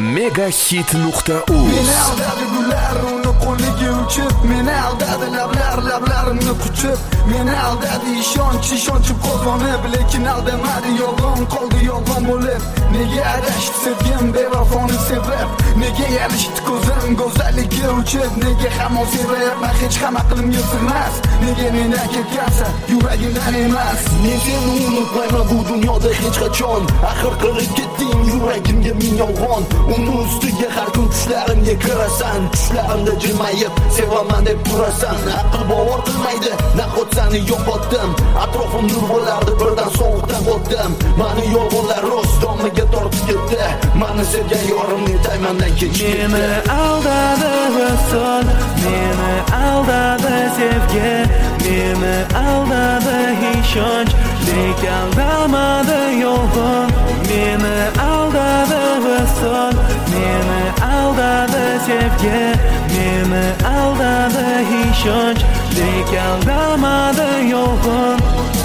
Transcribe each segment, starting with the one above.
Megahit.uz Meni aldadi gullar uni qo'liga uchib, meni aldadi lablarimni quchib, meni aldadi ishonchib qozonib, lekin aldamadi, yolg'on qoldi yolg'on bo'lib. Nega adashdi sevgim bevafoni sevib, nega yarishdi ko'zim go'zallikka uchib, nega hamon sevyapman hech ham aqlimga sig'mas, nega mendan ketgansan yuragimdan emas. Men seni unutmayman bu dunyoda hech qachon, axir qilib ketding yuragimga ming yolg'on. Uni ustiga har kun tushlarimga kirasan, tushlarimda jilmayib sevaman deb turasan. Aql bovar qilmaydi, nahot seni yo'qotdim, atrofim nur bo'lardi, birdan sovuqdan o'tdim. Mani yolg'onlar rost domiga tortib ketdi, mani sevgan yorimni taymandan kechdi. Meni aldadi visol, meni aldadi sevgi, meni aldadi ishonch, lekin aldamadi yolg'on. Meni aldadi visol, meni aldadi sevgi, meni aldadi ishonch, lekin aldamadi yolg'on.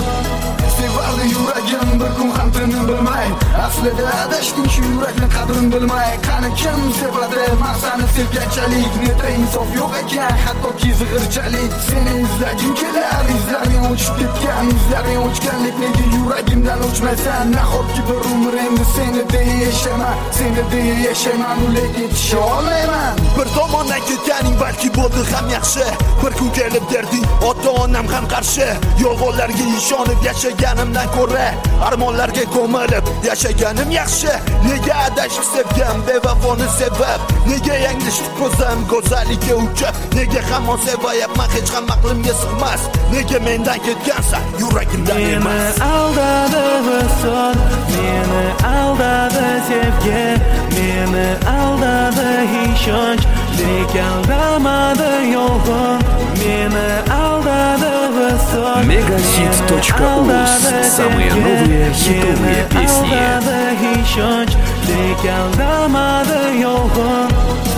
Sevardi yuragim bir kun ham tinim bilmay, aslida adashdim shu yurakni qadrini bilmay. Qani kim sevadi maqsani sevganchalik, neta insof yo'q ekan, hattoki zig'irchalik. Seni izlagim kelar, izlaring o'chib ketgan, izlaring o'chganlik nega yuragimdan o'chmaysan? Nahotki bir umr endi seni deya yashayman, lekin yetisha olmayman. Bir tomondan ketganing balki bo'ldi ham yaxshi, bir kun kelib derding ota-onam ham qarshi. Yolg'onlarga ishonib yashaganimdan ko'ra armonlarga ko'milib yashaganim yaxshi. Nega adashib sevgim bevafoni sevib, nega yanglishib ko'zim go'zallikka uchib, nega hamon sevyapman hech ham aqlimga sig'mas, nega mendan ketgansan yuragimdan emas. Meni aldadi visol, meni aldadi sevgi, meni aldadi ishonch, lekin aldamadi yolg'on. Meni aldadi visol, Megahit.uz. Самые новые хитовые песни. ishonch, lekin aldamadi yolg'on.